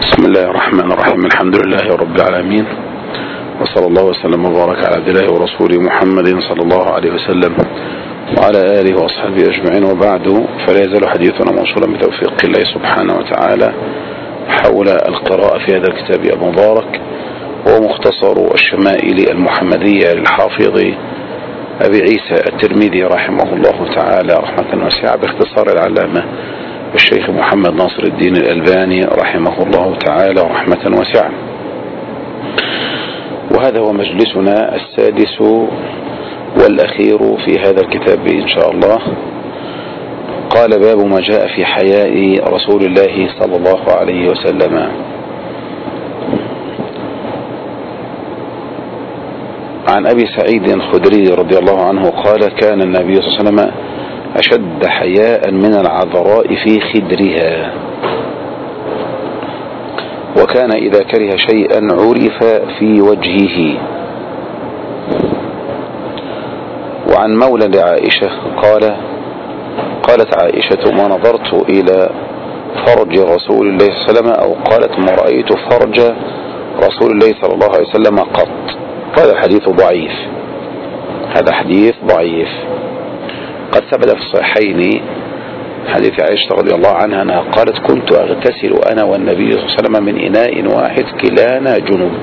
بسم الله الرحمن الرحيم. الحمد لله رب العالمين، وصلى الله وسلم وبارك على عبد الله ورسوله محمد صلى الله عليه وسلم وعلى آله وأصحابه أجمعين، وبعد، فلا يزال حديثنا موصولا بتوفيق الله سبحانه وتعالى حول القراءة في هذا الكتاب المبارك، وهو مختصر الشمائل المحمدية للحافظ أبي عيسى الترمذي رحمه الله تعالى رحمة واسعة، باختصار العلامة الشيخ محمد ناصر الدين الألباني رحمه الله تعالى رحمة واسعة. وهذا هو مجلسنا السادس والأخير في هذا الكتاب إن شاء الله. قال: باب ما جاء في حياء رسول الله صلى الله عليه وسلم. عن أبي سعيد الخدري رضي الله عنه قال: كان النبي صلى الله عليه وسلم أشد حياء من العذراء في خدرها، وكان إذا كره شيئا عرف في وجهه. وعن مولى لعائشة قالت عائشة: ما نظرت إلى فرج رسول الله صلى الله عليه وسلم، أو قالت: ما رأيت فرج رسول الله صلى الله عليه وسلم قط. هذا الحديث ضعيف، هذا حديث ضعيف. قد ثبت في الصحيحين حديث عائشة رضي الله عنها أنها قالت: كنت أغتسل أنا والنبي صلى الله عليه وسلم من إناء واحد كلانا جنب.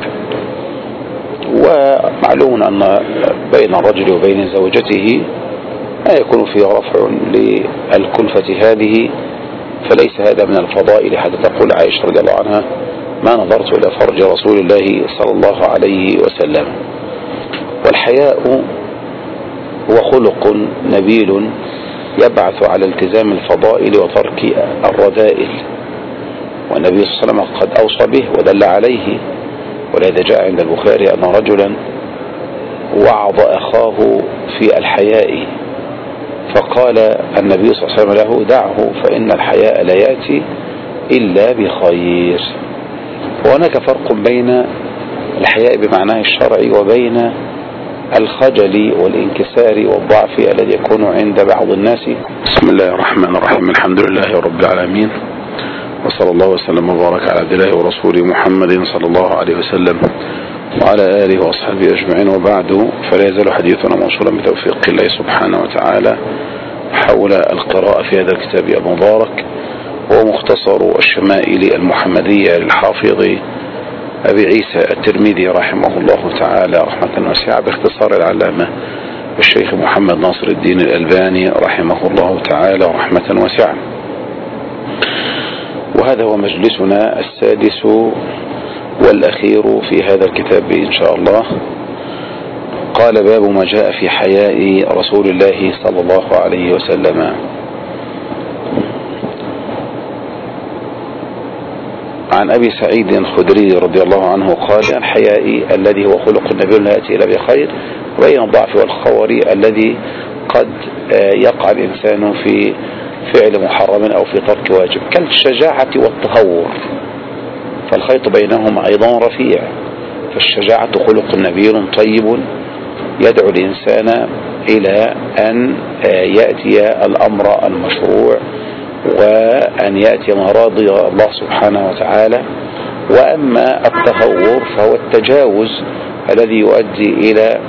ومعلوم أن بين الرجل وبين زوجته ما يكون فيه رفع للكلفة هذه، فليس هذا من الفضائل حتى تقول عائشة رضي الله عنها: ما نظرت إلى فرج رسول الله صلى الله عليه وسلم. والحياء هو خلق نبيل يبعث على التزام الفضائل وترك الرذائل، والنبي صلى الله عليه وسلم قد أوصى به ودل عليه. ولهذا جاء عند البخاري أن رجلا وعظ أخاه في الحياء، فقال النبي صلى الله عليه وسلم له: دعه فإن الحياء لا يأتي إلا بخير. وهناك فرق بين الحياء بمعناه الشرعي وبين الخجل والانكسار والضعف الذي يكون عند بعض الناس. بسم الله الرحمن الرحيم. الحمد لله رب العالمين، وصلى الله وسلم وبارك على عبد الله ورسوله محمد صلى الله عليه وسلم وعلى آله وأصحابه أجمعين، وبعد، فلا يزال حديثنا موصولا بتوفيق الله سبحانه وتعالى حول القراءة في هذا الكتاب المبارك، وهو مختصر الشمائل المحمدية للحافظ أبي عيسى الترمذي رحمه الله تعالى رحمة واسعة، باختصار العلامة الشيخ محمد ناصر الدين الألباني رحمه الله تعالى رحمة واسعة. وهذا هو مجلسنا السادس والأخير في هذا الكتاب إن شاء الله. قال: باب ما جاء في حياء رسول الله صلى الله عليه وسلم. عن أبي سعيد الخدري رضي الله عنه قال: الحياء الذي هو خلق النبي لا يأتي إلا بخير، وبين الضعف والخور الذي قد يقع الإنسان في فعل محرم أو في ترك واجب، كالشجاعة والتهور، فالخيط بينهما أيضا رفيع. فالشجاعة خلق نبيل طيب يدعو الإنسان إلى أن يأتي الأمر المشروع، وأن يأتي مراضي الله سبحانه وتعالى. وأما التهور فهو التجاوز الذي يؤدي إلى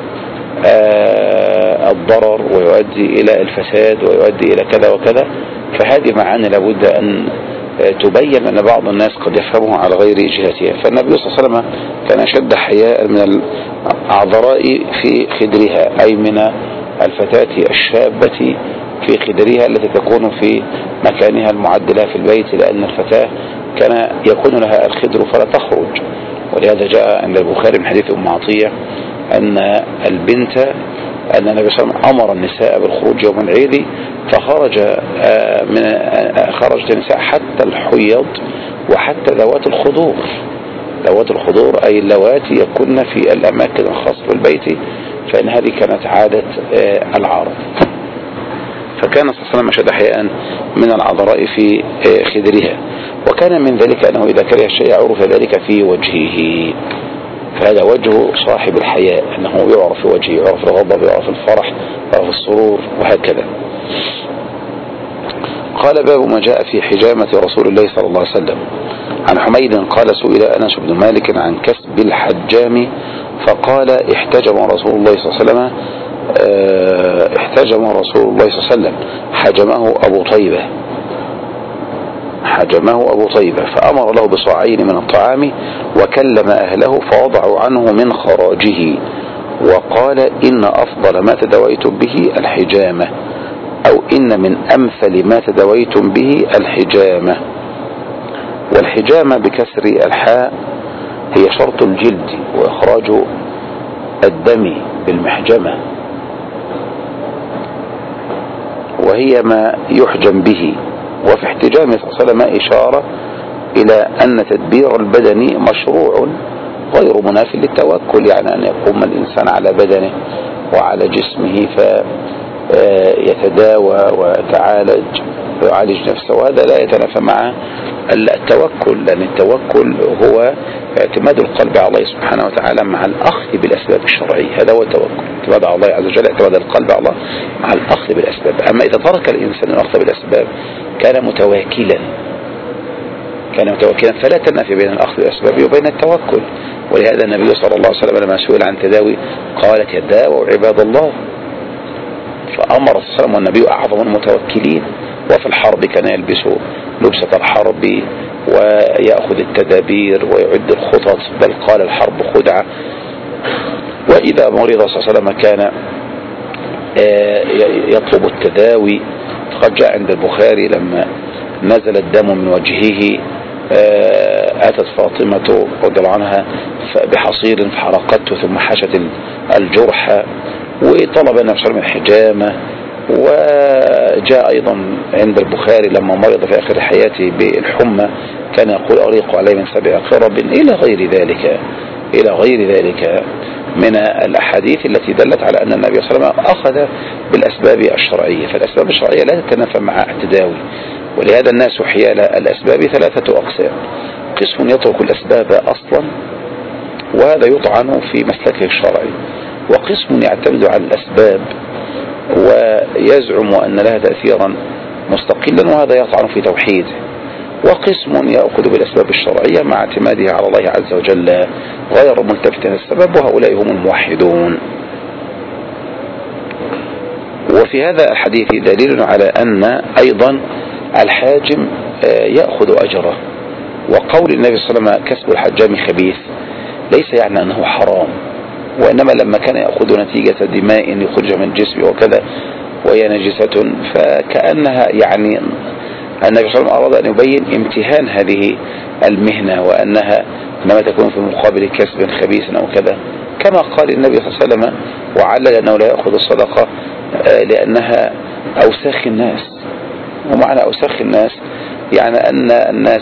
الضرر ويؤدي إلى الفساد ويؤدي إلى كذا وكذا. فهذه معاني لابد أن تبين، أن بعض الناس قد يفهمها على غير جهتها. فالنبي صلى الله عليه وسلم كان أشد حياء من العذراء في خدرها، أي من الفتاة الشابة في خدرها التي تكون في مكانها المعد لها في البيت، لأن الفتاة كان يكون لها الخدر فلا تخرج. ولهذا جاء عند البخاري من حديث أم عطية أن النبي صلى الله عليه وسلم أمر النساء بالخروج يوم العيد، خرجت النساء حتى الحيض وحتى ذوات الخضور. ذوات الخضور أي اللواتي يكن في الأماكن الخاصة بالبيت، فإن هذه كانت عادة العرب. فكان صلى الله عليه وسلم أشد حياء من العذراء في خدرها، وكان من ذلك أنه إذا كره الشيء عرف ذلك في وجهه. فهذا وجه صاحب الحياء، أنه يعرف في وجهه، يعرف الغضب، يعرف الفرح، يعرف السرور، وهكذا. قال باب ما جاء في حجامة رسول الله صلى الله عليه وسلم. عن حميد قال سئل أنس بن مالك عن كسب الحجام فقال احتجم رسول الله صلى الله عليه وسلم احتجم رسول الله صلى الله عليه وسلم حجمه أبو طيبة فأمر له بصاعين من الطعام وكلم أهله فوضعوا عنه من خراجه وقال إن أفضل ما تداويتم به الحجامة أو إن من أمثل ما تداويتم به الحجامة. والحجامة بكسر الحاء هي شرط الجلد وإخراج الدم بالمحجمة، وهي ما يحجم به. وفي احتجام صلى الله عليه وسلم إشارة إلى أن تدبير البدن مشروع غير مناف للتوكل، يعني أن يقوم الإنسان على بدنه وعلى جسمه فيتداوى ويعالج نفسه، وهذا لا يتنافى مع التوكل، لأن التوكل هو اعتماد القلب على الله سبحانه وتعالى مع الأخذ بالأسباب الشرعية. هذا هو التوكل، اعتماد على الله عز وجل، اعتماد القلب على الله مع الأخذ بالأسباب. أما إذا ترك الإنسان الأخذ بالأسباب كان متواكلا فلا تنافي بين الأخذ بالأسباب وبين التوكل. ولهذا النبي صلى الله عليه وسلم لما سئل عن تداوي قال تداووا عباد الله، فأمر صلى الله عليه وسلم والنبي أعظم المتوكلين. وفي الحرب كان يلبس لبسة الحرب ويأخذ التدابير ويعد الخطط، بل قال الحرب خدعة. وإذا مرض صلى الله عليه وسلم كان يطلب التداوي، فقد جاء عند البخاري لما نزل الدم من وجهه أتت فاطمة رضي الله عنها بحصير فحرقته ثم حشت الجرح، وطلب النبي صلى الله عليه وسلم الحجامة. وجاء أيضا عند البخاري لما مرض في آخر حياته بالحمى كان يقول أريق عليه من 7 قرب إلى غير ذلك من الأحاديث التي دلت على أن النبي صلى الله عليه وسلم أخذ بالأسباب الشرعية. فالأسباب الشرعية لا تتنافى مع التداوي، ولهذا الناس حيال الأسباب 3 أقسام: قسم يترك الأسباب أصلا وهذا يطعن في مسلكه الشرعي، وقسم يعتمد على الأسباب ويزعم أن لها تأثيرا مستقلا وهذا يطعن في توحيده، وقسم يأخذ بالأسباب الشرعية مع اعتماده على الله عز وجل غير ملتفت السبب، وهؤلاء هم الموحدون. وفي هذا الحديث دليل على أن أيضا الحاجم يأخذ أجره. وقول النبي صلى الله عليه وسلم كسب الحجام خبيث ليس يعني أنه حرام، وإنما لما كان يأخذ نتيجة دماء يخرج من جسمه وكذا وهي نجسة، فكأنها يعني النبي صلى الله عليه وسلم أراد أن يبين امتهان هذه المهنة، وأنها إنما تكون في مقابل كسب خبيث أو كذا، كما قال النبي صلى الله عليه وسلم وعلل أنه لا يأخذ الصدقة لأنها أوساخ الناس. ومعنى أوساخ الناس يعني أن الناس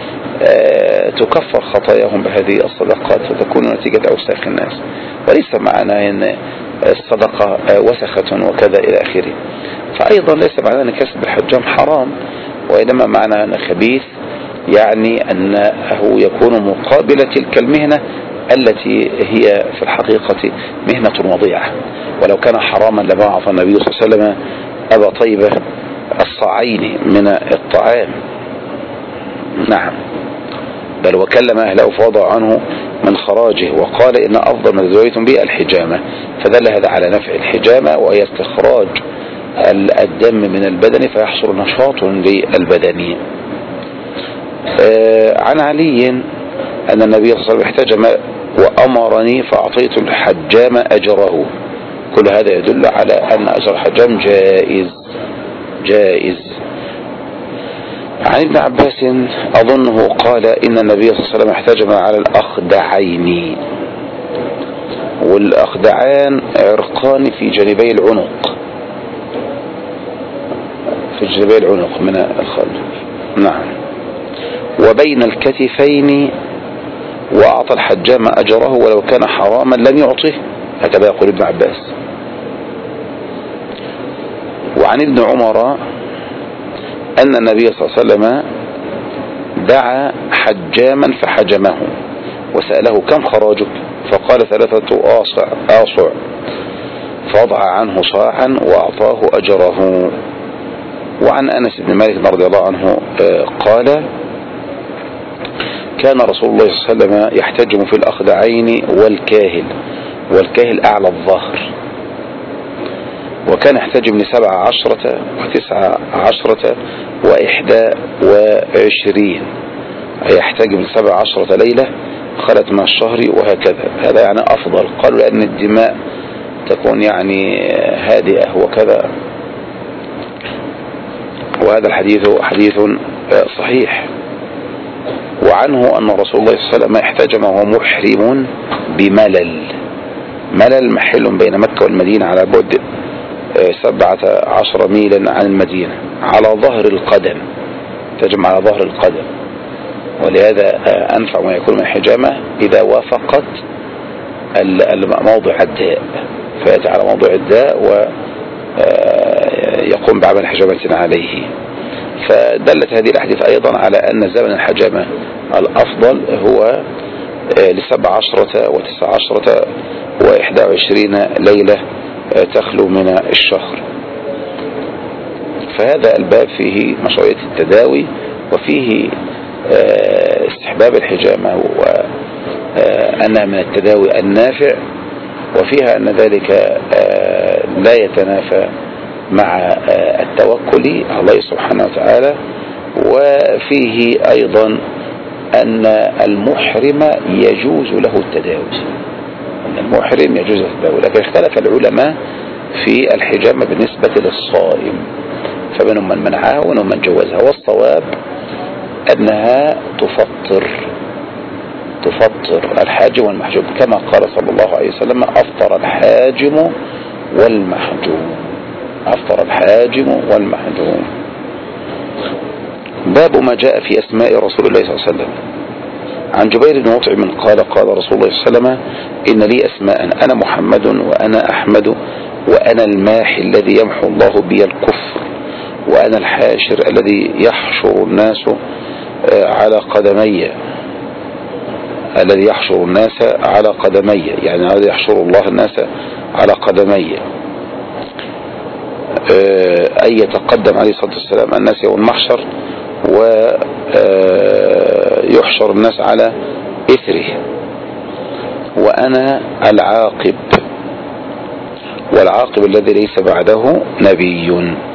تكفر خطاياهم بهذه الصدقات فتكون نتيجة أوساخ الناس، وليس معنى أن الصدقة وسخة وكذا إلى آخره. فأيضا ليس معنى أن كسب الحجام حرام، وإنما معنى أن خبيث يعني أنه يكون مقابل تلك المهنة التي هي في الحقيقة مهنة وضيعة. ولو كان حراما لما أعطى النبي صلى الله عليه وسلم أبا طيبة الصاعين من الطعام. نعم، بل وكلم أهله فوضع عنه من خراجه وقال إن أفضل ما تزويتم به الحجامة، فدل هذا على نفع الحجامة وهي استخراج الدم من البدن فيحصل نشاط للبدن. عن علي أن النبي صلى الله عليه وسلم احتجم وأمرني فأعطيت الحجام أجره. كل هذا يدل على أن أجر الحجام جائز. عن ابن عباس أظنه قال إن النبي صلى الله عليه وسلم احتجم على الأخدعين، والأخدعان عرقان في جانبي العنق، من الخلف، نعم، وبين الكتفين، وأعطى الحجام أجره ولو كان حراما لم يعطه، هكذا يقول ابن عباس. وعن ابن عمر أن النبي صلى الله عليه وسلم دعا حجاما فحجمه وسأله كم خراجك؟ فقال 3 آصع، فوضع عنه صاعا وأعطاه أجره. وعن أنس بن مالك رضي الله عنه قال كان رسول الله صلى الله عليه وسلم يحتجم في الأخدعين والكاهل أعلى الظهر، وكان يحتجم ل17 و19 و21، يحتجم ل17 ليلة خلت من الشهر وهكذا. هذا يعني أفضل، قالوا لأن الدماء تكون يعني هادئة وكذا، وهذا الحديث حديث صحيح. وعنه أن رسول الله صلى الله عليه وسلم احتجم وهو محرم ملل محل بين مكة والمدينة على بعد 17 ميلا عن المدينة، على ظهر القدم، تجمع على ظهر القدم. ولهذا أنفع ما يكون من حجامة إذا وافقت موضع الداء، فيأتي على موضع الداء ويقوم بعمل حجامة عليه. فدلت هذه الأحاديث أيضا على أن زمن الحجامة الأفضل هو ل17 و19 و21 ليلة تخلو من الشهر. فهذا الباب فيه مشروعية التداوي، وفيه استحباب الحجامة وأنها من التداوي النافع، وفيها أن ذلك لا يتنافى مع التوكل على الله سبحانه وتعالى. وفيه أيضا أن المحرم يجوز له التداوي، لكن اختلف العلماء في الحجامة بالنسبة للصائم، فمنهم من منعها ومنهم من جوزها. والصواب أنها تفطر الحاجم والمحجوم، كما قال صلى الله عليه وسلم أفطر الحاجم والمحجوم. باب ما جاء في أسماء رسول الله صلى الله عليه وسلم. عن جبير بن مطعم قال رسول الله صلى الله عليه وسلم إن لي أسماء، أنا محمد وأنا أحمد وأنا الماحي الذي يمحو الله بي الكفر وأنا الحاشر الذي يحشر الناس على قدمي، يعني الذي يحشر الله الناس على قدمي، أي يتقدم عليه الصلاة والسلام الناس يوم المحشر ويحشر الناس على إثره. وأنا العاقب، والعاقب الذي ليس بعده نبي.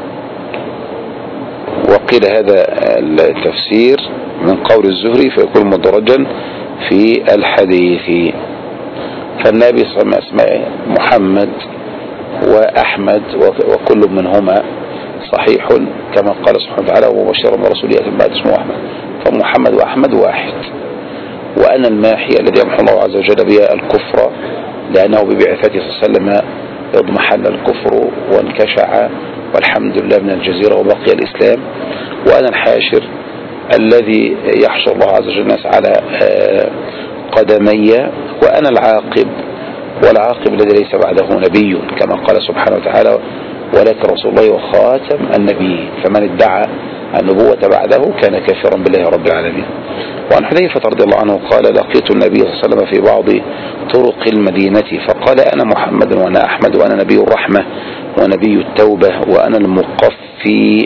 وقيل هذا التفسير من قول الزهري فيكون مدرجا في الحديث. فالنبي صلى الله عليه وسلم أسماء محمد وأحمد وكل منهما صحيح، كما قال سبحانه وتعالى ومبشرا برسول يأتي بعد اسمه أحمد، فمحمد وأحمد واحد. وأنا الماحي الذي يمحو الله عز وجل بها الكفر، لأنه ببعثته صلى الله عليه وسلم اضمحل الكفر وانكشع والحمد لله من الجزيرة وبقي الإسلام. وأنا الحاشر الذي يحشر الله عز وجل الناس على قدمي. وأنا العاقب، والعاقب الذي ليس بعده نبي، كما قال سبحانه وتعالى ولكن رسول الله وخاتم النبي، فمن ادعى النبوة بعده كان كافرا بالله رب العالمين. وعن حذيفة رضي الله عنه قال لقيت النبي صلى الله عليه وسلم في بعض طرق المدينة فقال أنا محمد وأنا أحمد وأنا نبي الرحمة ونبي التوبة وأنا المقفي.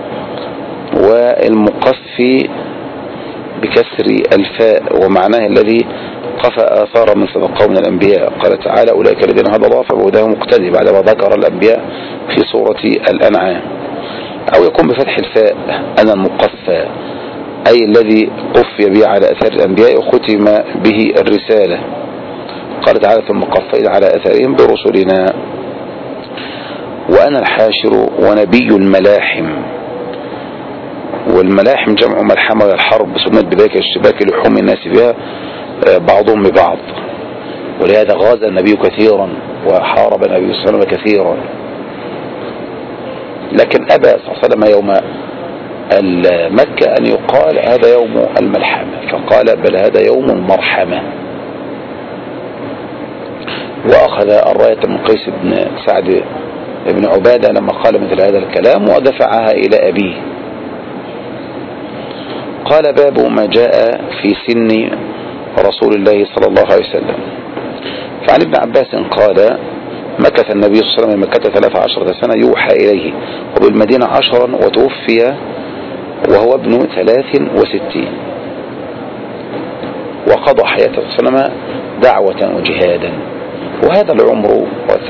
والمقفي بكسر الفاء، ومعناه الذي قفى آثار من سبقه من الأنبياء. قال تعالى أولئك الذين هدى الله فبهداهم مقتدي، بعدما ذكر الأنبياء في سورة الأنعام. أو يكون بفتح الفاء أنا المقفى، أي الذي قفي به على أثار الأنبياء وختم به الرسالة. قال تعالى ثم قفينا على أثارهم برسلنا. وأنا الحاشر ونبي الملاحم، والملاحم جمع ملحمة والحرب سمت بذلك اشتباك لحوم الناس بها بعضهم ببعض، ولهذا غازى النبي كثيرا وحارب النبي صلى الله عليه وسلم كثيرا. لكن أبى صلى الله عليه وسلم يوم مكة أن يقال هذا يوم الملحمة، فقال بل هذا يوم المرحمة. وأخذ الراية من قيس بن سعد بن عبادة لما قال مثل هذا الكلام ودفعها إلى أبيه. قال باب ما جاء في سن رسول الله صلى الله عليه وسلم. فعن ابن عباس قال مكث النبي صلى الله عليه وسلم مكة 13 سنة يوحى إليه، وبالمدينة 10، وتوفي وهو ابن 63، وقضى حياته صلى الله عليه وسلم دعوة وجهادا. وهذا العمر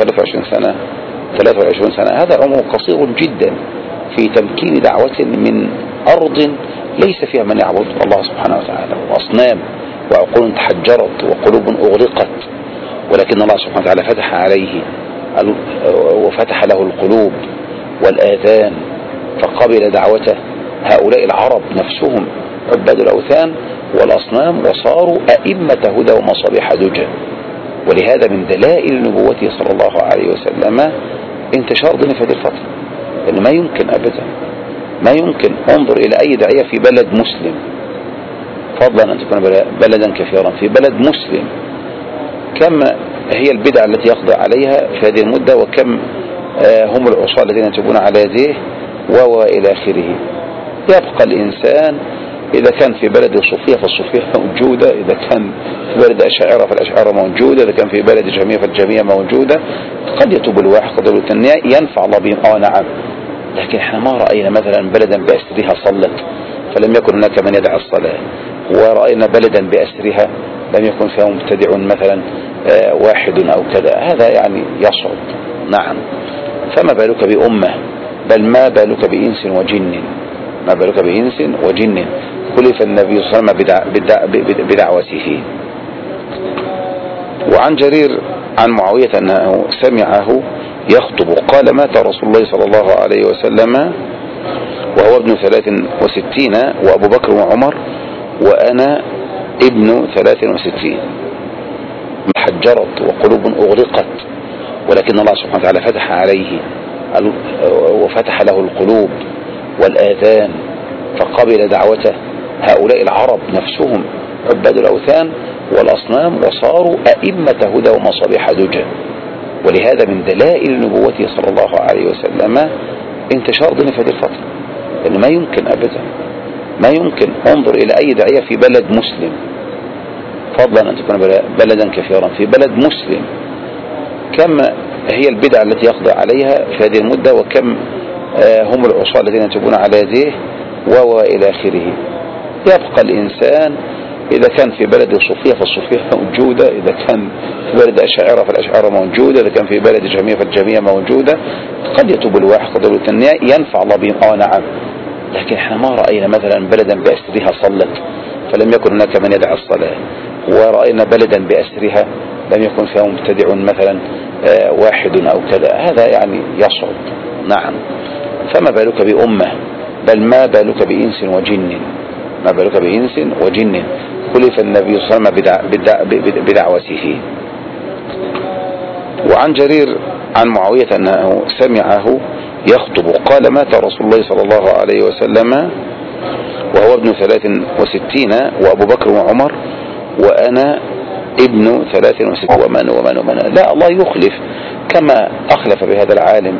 23 سنة هذا عمر قصير جدا في تمكين دعوة من أرض ليس فيها من يعبد الله سبحانه وتعالى، وأصنام وعقول تحجرت وقلوب أغرقت، ولكن الله سبحانه وتعالى فتح عليه وفتح له القلوب والآذان فقبل دعوته. هؤلاء العرب نفسهم عباد الأوثان والأصنام، وصاروا أئمة هدى ومصابيح دجى. ولهذا من دلائل نبوته صلى الله عليه وسلم انتشار دين في هذه الفترة، لأنه ما يمكن أبدا، ما يمكن. انظر إلى أي داعية في بلد مسلم، فضلا أن تكون بلدا كثيرا، في بلد مسلم كم هي البدع التي يقضى عليها في هذه المدة، وكم هم العصاة الذين ينتبون على يديه وإلى آخره. يبقى الإنسان إذا كان في بلد الصوفية فالصوفية موجودة، إذا كان في بلد أشاعرة فالأشاعرة موجودة، إذا كان في بلد جهمية فالجهمية موجودة. قد يتوب الواحد قد يتوب الثانية، ينفع الله بهم. نعم، لكن احنا ما رأينا مثلا بلدا بأسرها صلت فلم يكن هناك من يدع الصلاة، ورأينا بلدا بأسرها لم يكن فيها مبتدع مثلا واحد أو كذا. هذا يعني يصعب. نعم، فما بالك بأمة، بل ما بالك بإنس وجن، ما بالك بإنس وجن خلف النبي صلى الله عليه وسلم بدعوته. وعن جرير عن معاوية أنه سمعه يخطب قال: مات رسول الله صلى الله عليه وسلم وهو ابن 63، وأبو بكر وعمر وأنا ابن 63. محجرت وقلوب أغرقت، ولكن الله سبحانه وتعالى فتح عليه وفتح له القلوب والآذان فقبل دعوته. هؤلاء العرب نفسهم عباد الأوثان والأصنام، وصاروا أئمة هدى ومصابيح دجى. ولهذا من دلائل نبوته صلى الله عليه وسلم انتشار دين في هذه الفترة، لأنه ما يمكن أبدا، ما يمكن. انظر إلى أي داعية في بلد مسلم، فضلا أن تكون بلدا كثيرا، في بلد مسلم كم هي البدع التي يقضى عليها في هذه المدة، وكم هم العصاة الذين ينتبون على يديه وإلى آخره. يبقى الإنسان إذا كان في بلد الصوفية فالصوفية موجودة، إذا كان في بلد أشاعرة فالأشاعرة موجودة، إذا كان في بلد جهمية فالجهمية موجودة. قد يتوب الواحد قد يتوب الثانية، ينفع الله بهم. نعم، لكن احنا ما رأينا مثلا بلدا بأسرها صلت فلم يكن هناك من يدع الصلاة، ورأينا بلدا بأسرها لم يكن فيها مبتدع مثلا واحد أو كذا. هذا يعني يصعب. نعم، فما بالك بأمة، بل ما بالك بإنس وجن، ما بالك بإنس وجن خلف النبي صلى الله عليه وسلم بدعوته. وعن جرير عن معاوية أنه سمعه يخطب قال: مات رسول الله صلى الله عليه وسلم وهو ابن 63، وأبو بكر وعمر وأنا ابن 63. ومن لا، الله يخلف كما أخلف بهذا العالم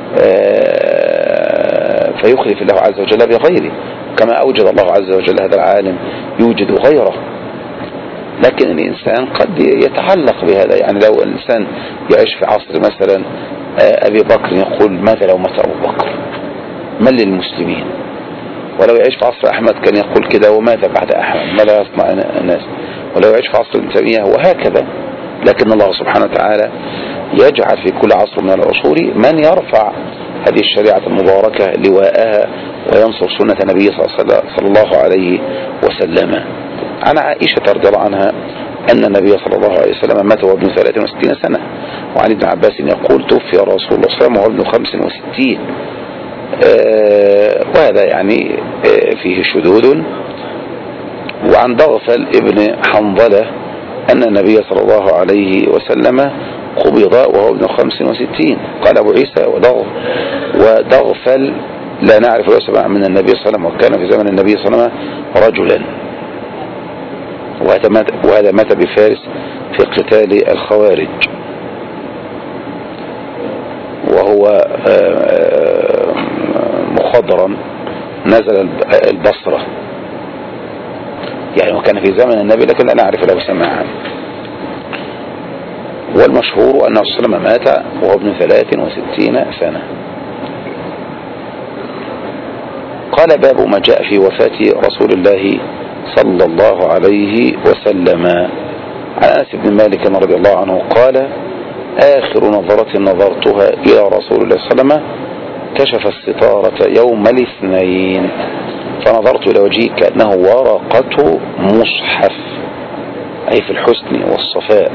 فيخلف الله عز وجل بغيره، كما أوجد الله عز وجل هذا العالم يوجد غيره. لكن الإنسان قد يتعلق بهذا، يعني لو الإنسان يعيش في عصر مثلا أبي بكر يقول: ماذا لو مات أبو بكر؟ من للمسلمين؟ ولو يعيش في عصر أحمد كان يقول كده: وماذا بعد أحمد؟ ماذا يصنع الناس؟ ولو يعيش في عصر ابن تيمية وهكذا. لكن الله سبحانه وتعالى يجعل في كل عصر من العصور من يرفع هذه الشريعة المباركة لواءها وينصر سنة النبي صلى الله عليه وسلم. عن عائشة رضي الله عنها أن النبي صلى الله عليه وسلم مات وابن 63 سنة. وعن ابن عباس يقول: توفي رسول الله صلى الله عليه وسلم وهو ابن 65. وهذا يعني فيه شذوذ. وعن ضغفل ابن حنظلة أن النبي صلى الله عليه وسلم قبض وهو ابن 65. قال أبو عيسى: ودغفل لا نعرف له سماع من النبي صلى الله عليه وسلم، وكان في زمن النبي صلى الله عليه وسلم رجلا. وهذا مات بفارس في قتال الخوارج، وهو مخضرا نزل البصرة، يعني وكان في زمن النبي لكن لا نعرف له سماعا. والمشهور أنه صلى الله عليه وسلم مات وهو ابن 63 سنة. قال باب ما جاء في وفاة رسول الله صلى الله عليه وسلم. عن أنس بن مالك رضي الله عنه قال آخر نظرة نظرتها إلى رسول الله صلى الله عليه وسلم كشف الستارة يوم الاثنين فنظرت إلى وجهه كأنه ورقة مصحف، أي في الحسن والصفاء.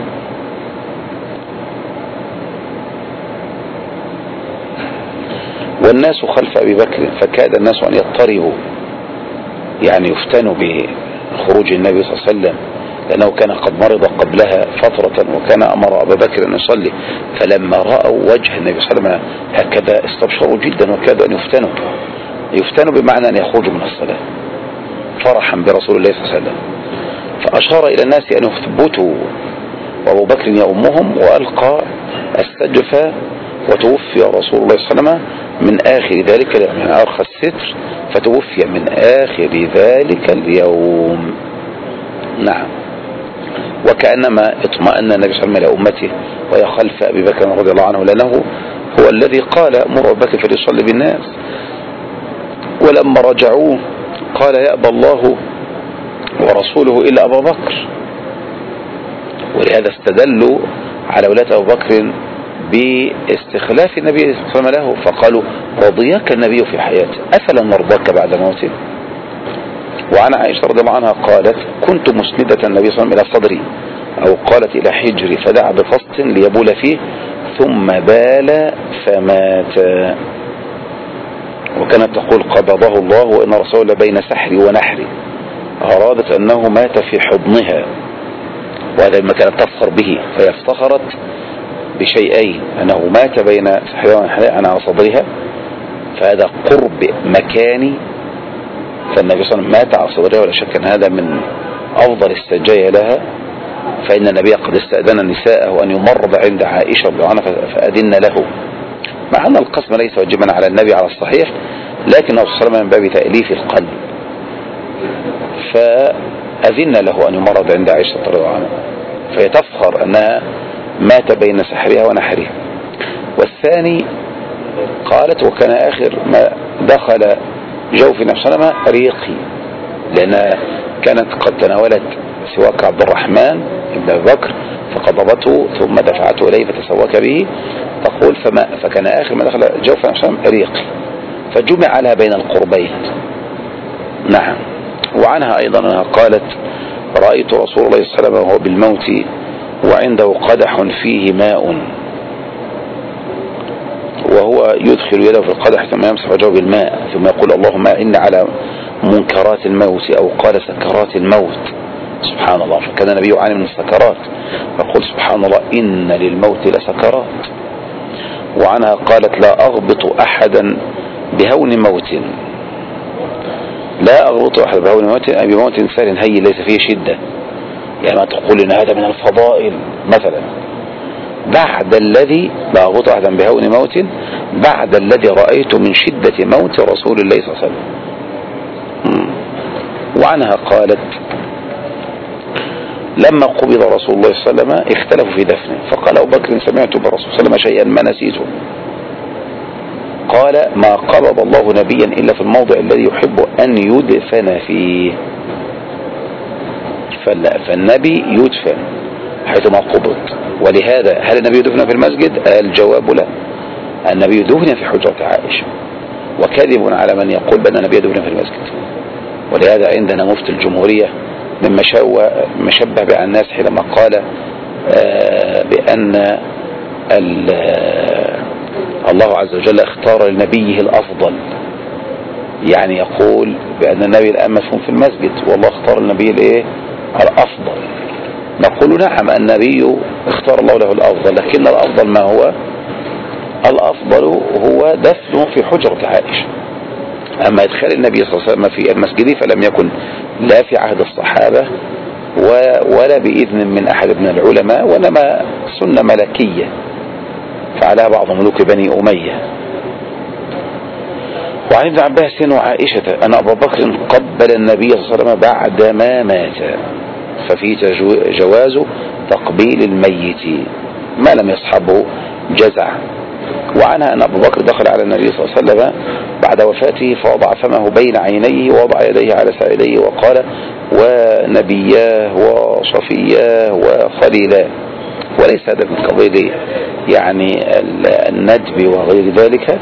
والناس خلف أبي بكر فكاد الناس أن يضطربوا، يعني يفتنوا بخروج النبي صلى الله عليه وسلم، لأنه كان قد مرض قبلها فترة وكان أمر أبا بكر أن يصلي، فلما رأوا وجه النبي صلى الله عليه وسلم هكذا استبشروا جدا وكادوا أن يفتنوا بمعنى أن يخرجوا من الصلاة فرحا برسول الله صلى الله عليه وسلم. فأشار إلى الناس أن يثبتوا، وأبو بكر يؤمهم وألقى السجف وتوفي رسول الله صلى الله عليه وسلم من آخر ذلك اليوم، يعني أرخى الستر فتوفي من آخر ذلك اليوم. نعم. وكأنما اطمأن النبي صلى الله عليه وسلم إلى أمته وهي خلف أبي بكر رضي الله عنه، لأنه هو الذي قال مر أبي بكر فليصلي بالناس. ولما رجعوه قال يأبى الله ورسوله إلا أبا بكر، ولهذا استدلوا على ولاية أبو بكر باستخلاف النبي صلى الله عليه وسلم له، فقالوا رضيك النبي في حياته أفلا نرضاك بعد موته. وعن عائشة رضي الله عنها قالت كنت مسندة النبي صلى الله عليه وسلم إلى صدري، أو قالت إلى حجري، فدعا بفسط ليبول فيه ثم بال فمات. وكانت تقول قبضه الله وإن رسول بين سحري ونحري، أرادت أنه مات في حضنها، وهذا ما كانت تفخر به، فافتخرت بشيئين، أنه مات بين سحرها ونحرها على صدرها، فهذا قرب مكاني، فالنبي صلى الله عليه وسلم مات على صدرها، ولا شك أن هذا من أفضل السجايا لها، فإن النبي قد استأذن نساءه أن يمرض عند عائشة رضي الله عنها فأذن له، مع أن القسم ليس واجبا على النبي على الصحيح، لكنه صلى الله عليه وسلم من باب تأليف القلب، فأذن له أن يمرض عند عائشة رضي الله عنها، فهي تفخر أنها مات بين سحرها ونحرها. والثاني قالت وكان آخر ما دخل جوف النبي صلى الله عليه وسلم ريقي، لأنها كانت قد تناولت سواك عبد الرحمن ابن أبي بكر فقبضته ثم دفعته إليه فتسوك به، تقول فكان آخر ما دخل جوف النبي صلى الله عليه وسلم ريقي، فجمع لها بين القربين. نعم. وعنها أيضا أنها قالت رأيت رسول الله صلى الله عليه وسلم وهو بالموت وعنده قدح فيه ماء، وهو يدخل يده في القدح ثم يمسح وجهه بالماء ثم يقول اللهم إن على منكرات الموت، أو قال سكرات الموت. سبحان الله، فكان النبي يعاني من السكرات، يقول سبحان الله إن للموت لسكرات. وعنها قالت لا أغبط أحدا بهون موت، لا أغبط أحد بهون موت، أي بموت سهل هي ليس فيه شدة، يعني ما تقول إن هذا من الفضائل مثلا، بعد الذي لا أغبط أحدا بهون موت بعد الذي رأيت من شدة موت رسول الله صلى الله عليه وسلم. وعنها قالت لما قبض رسول الله صلى الله عليه وسلم اختلفوا في دفنه، فقال أبو بكر سمعت بالرسول صلى الله عليه وسلم شيئا ما نسيته، قال ما قبض الله نبيا إلا في الموضع الذي يحب أن يدفن فيه، فالنبي يدفن حيثما قبض. ولهذا هل النبي يدفن في المسجد؟ الجواب لا، النبي يدفن في حجرة عائشة، وكذب على من يقول بأن النبي يدفن في المسجد. ولهذا عندنا مفتي الجمهورية مما شبه بها الناس حينما قال بأن الله عز وجل اختار لنبيه الأفضل، يعني يقول بأن النبي الآن مدفون في المسجد والله اختار النبي الأفضل. نقول نعم النبي اختار الله له الأفضل، لكن الأفضل ما هو؟ الأفضل هو دفنه في حجرة عائشة. أما إدخال النبي صلى الله عليه وسلم في المسجد فلم يكن لا في عهد الصحابة ولا بإذن من أحد من العلماء، وإنما سنة ملكية فعلها بعض ملوك بني أمية. وعن ابن عباس وعائشة أن أبا بكر قبل النبي صلى الله عليه وسلم بعدما مات، ففي جواز تقبيل الميت. ما لم يصحبه جزع. وعنها أن أبو بكر دخل على النبي صلى الله عليه وسلم بعد وفاته فوضع فمه بين عينيه ووضع يديه على ساعديه وقال: ونبياه وصفياه وخليلاه. وليس هذا من قضية يعني الندب وغير ذلك.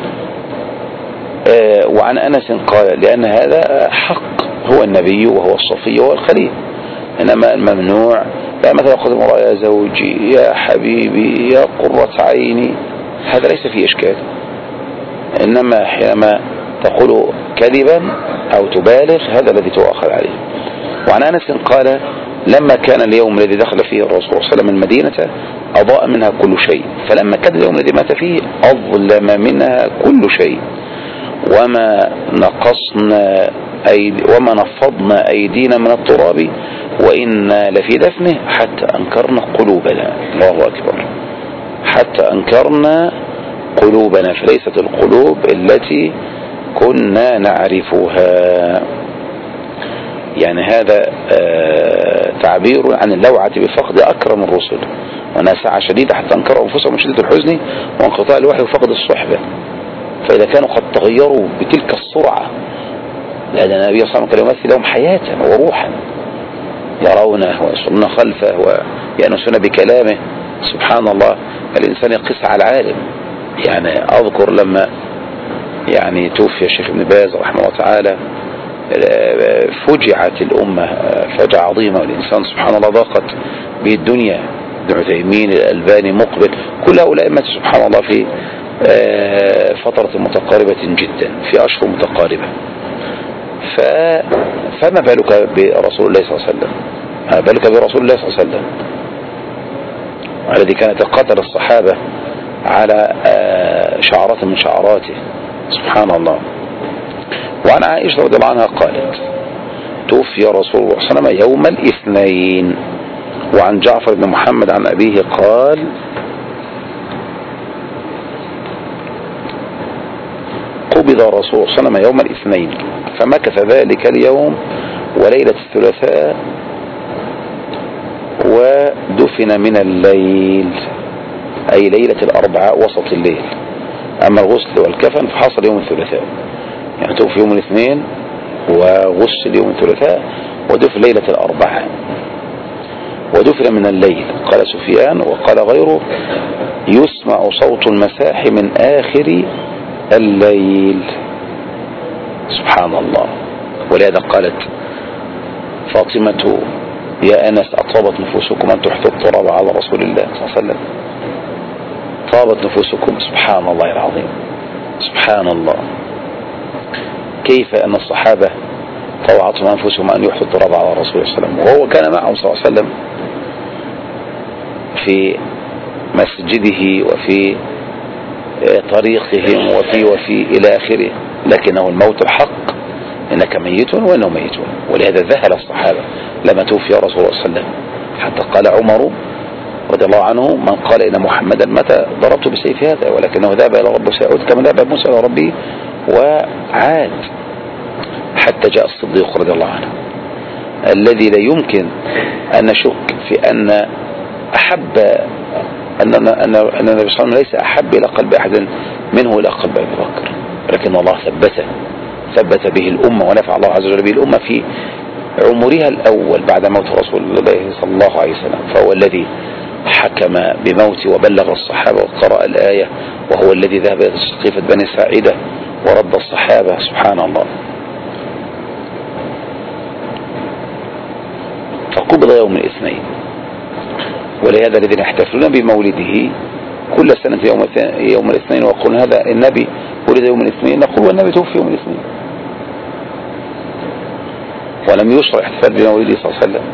وعن أنس قال: لأن هذا حق، هو النبي وهو الصفي وهو الخليل. إنما الممنوع لا مثلا قد امرأة يا زوجي يا حبيبي يا قرة عيني، هذا ليس فيه إشكال. إنما حينما تقول كذبا أو تبالغ هذا الذي تؤخذ عليه. وعن أنس قال: لما كان اليوم الذي دخل فيه الرسول صلى الله عليه وسلم المدينة أضاء منها كل شيء، فلما كان اليوم الذي مات فيه أظلم منها كل شيء، وما نفضنا أيدينا من التراب وإنا لفي دفنه حتى أنكرنا قلوبنا. الله أكبر، حتى أنكرنا قلوبنا، فليست القلوب التي كنا نعرفها. يعني هذا تعبير عن اللوعة بفقد أكرم الرسل، وأنها ساعة شديدة حتى أنكروا أنفسهم من شدة الحزن وانقطاع الوحي وفقد الصحبة. فإذا كانوا قد تغيروا بتلك السرعة، لأن النبي صلى الله عليه وسلم كان يمثل لهم حياة وروحا، يرونه ويصلون خلفه ويأنسون بكلامه. سبحان الله، الإنسان يقص على العالم. يعني أذكر لما يعني توفي الشيخ ابن باز رحمه الله تعالى، فجعت الأمة فجعة عظيمة، والإنسان سبحان الله ضاقت به الدنيا. ابن عثيمين، الألباني، مقبل، كل هؤلاء ماتوا سبحان الله في فترة متقاربة جدا، في أشهر متقاربة. فما بالك برسول الله صلى الله عليه وسلم؟ ما بالك برسول الله صلى الله عليه وسلم الذي كان يتقاتل الصحابة على شعرات من شعراته. سبحان الله. وعن عائشة رضي الله عنها قالت: توفي رسول الله صلى الله عليه وسلم يوم الاثنين. وعن جعفر بن محمد عن أبيه قال: قبض رسول الله صلى الله عليه وسلم يوم الاثنين، فمكث ذلك اليوم وليلة الثلاثاء ودفن من الليل، أي ليلة الأربعاء وسط الليل. أما الغسل والكفن فحصل يوم الثلاثاء، يعني توفي يوم الاثنين وغسل يوم الثلاثاء ودفن ليلة الأربعاء ودفن من الليل. قال سفيان وقال غيره: يسمع صوت المساح من آخر الليل. سبحان الله. ولهذا قالت فاطمة: يا أنس أطابت نفوسكم أن تحثوا التراب على رسول الله صلى الله عليه وسلم. طابت نفوسكم. سبحان الله العظيم، سبحان الله. كيف أن الصحابة طوعتهم أنفسهم أن يحثوا التراب على رسول الله صلى الله عليه وسلم، وهو كان معهم صلى الله عليه وسلم في مسجده وفي طريقهم وفي إلى آخره، لكنه الموت الحق، إنك ميت وإنه ميتون. ولهذا ذهل الصحابة لما توفي رسول الله صلى الله عليه وسلم، حتى قال عمر رضي الله عنه: من قال إن محمدا متى ضربت بسيف هذا، ولكنه ذهب إلى ربه سيعود كما ذهب موسى إلى ربه وعاد. حتى جاء الصديق رضي الله عنه الذي لا يمكن أن نشك في أن أحب أن النبي صلى الله عليه وسلم ليس أحب إلى قلب أحد منه إلى قلب أبي بكر، لكن الله ثبت به الأمة ونفع الله عز وجل به الأمة في عمرها الأول بعد موت رسول الله صلى الله عليه وسلم. فهو الذي حكم بموته وبلغ الصحابة وقرأ الآية، وهو الذي ذهب إلى سقيفة بني ساعدة ورد الصحابة. سبحان الله. فقبض يوم الاثنين، ولهذا الذين يحتفلون بمولده كل سنة يوم الاثنين ويقول هذا النبي ولد يوم الاثنين، نقول والنبي توفي يوم الاثنين، ولم يشرع احتفال بمولده صلى الله عليه وسلم،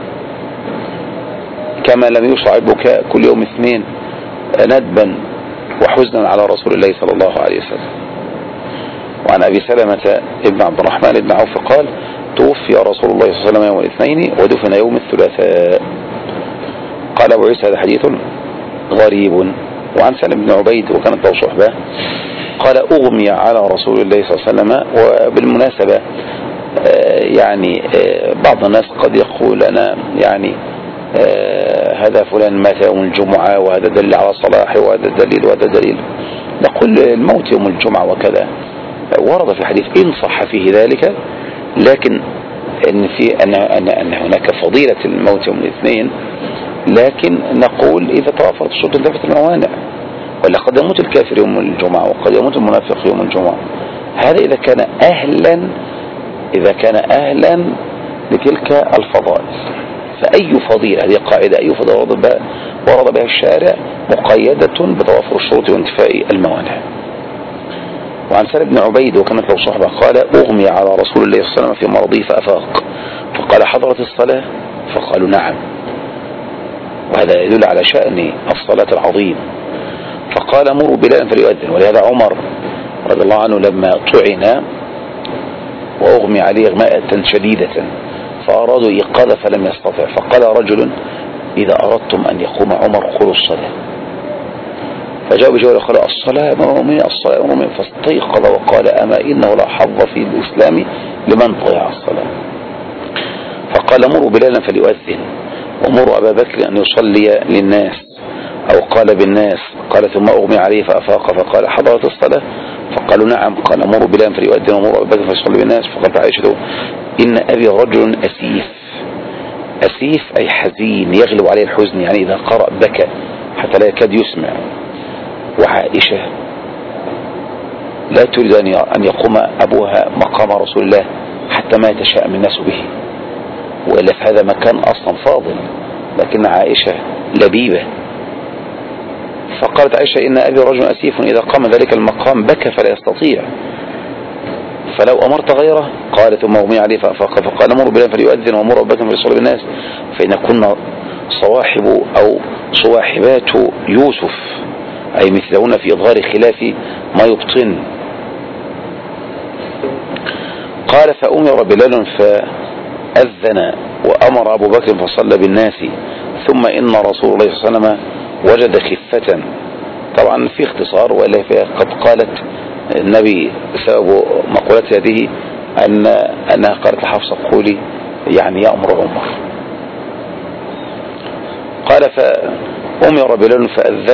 كما لم يشرع البكاء كل يوم اثنين ندبا وحزنا على رسول الله صلى الله عليه وسلم. وعن أبي سلمة ابن عبد الرحمن ابن عوف قال: توفي رسول الله صلى الله عليه وسلم يوم الاثنين ودفن يوم الثلاثاء. قال أبو عيسى: هذا حديث غريب. وعن سلم بن عبيد وكانت له صحبة قال: أغمي على رسول الله صلى الله عليه وسلم. وبالمناسبة يعني بعض الناس قد يقول أنا يعني هذا فلان مات يوم الجمعة وهذا دليل على صلاحه وهذا دليل وهذا دليل. نقول الموت يوم الجمعة وكذا ورد في حديث إن صح فيه ذلك، لكن أن هناك فضيلة الموت يوم الاثنين، لكن نقول إذا توافرت الشروط انتفت الموانع. ولا قد يموت الكافر يوم الجمعة وقد يموت المنافق يوم الجمعة. هذا إذا كان أهلا لتلك الفضائل. فأي فضيلة، هذه قاعدة، أي فضيلة ورد بها الشارع مقيدة بتوافر الشروط وانتفاء الموانع. وعن سالم بن عبيد وكانت له صحبة قال أغمي على رسول الله صلى الله عليه وسلم في مرضه فأفاق، فقال حضرت الصلاة؟ فقالوا نعم. وهذا يدل على شأن الصلاة العظيم. فقال مروا بلالا فليؤذن. ولهذا عمر رضي الله عنه لما طعن وأغمي عليه إغماءة شديدة فأرادوا إيقاظه فلم يستطع، فقال رجل إذا أردتم أن يقوم عمر خلوا الصلاة. فجاء بجوال قال الصلاة مرمي الصلاة مرمي، فاستيقظ وقال أما إنه لا حظ في الإسلام لمن ضيع الصلاة. فقال مروا بلالا فليؤذن ومروا أبا بكر أن يصلي للناس أو قال بالناس. قال ثم أغمي عليه فأفاق فقال حضرت الصلاة؟ فقالوا نعم. قال مروا بلالا فليؤذن ومروا أبا بكر فيصلي بالناس. فقالت عائشة إن أبي رجل أسيف. أسيف أي حزين يغلب عليه الحزن، يعني إذا قرأ بكى حتى لا يكاد يسمع. وعائشة لا تريد أن يقوم أبوها مقام رسول الله حتى ما يتشائم الناس به، وإلا في هذا مكان أصلا فاضل، لكن عائشة لبيبة. فقالت عائشة إن أبي رجل أسيف إذا قام ذلك المقام بكى فلا يستطيع، فلو أمرت غيره. قال ثم أغمي عليه فأفاق فقال مروا بلالا فليؤذن ومروا أبا بكر فليصلي بالناس، فإن كنا صواحب أو صواحبات يوسف، أي مثلهن في إظهار خلاف ما يبطن. قال فأمر بلال فأذن وأمر أبو بكر فصلى بالناس، ثم إن رسول الله صلى الله عليه وسلم وجد خفة. طبعا في اختصار، وإلا قد قالت النبي سبب مقولة هذه أنها قالت لحفصة قولي يعني يأمر عمر. قال فأمر بلال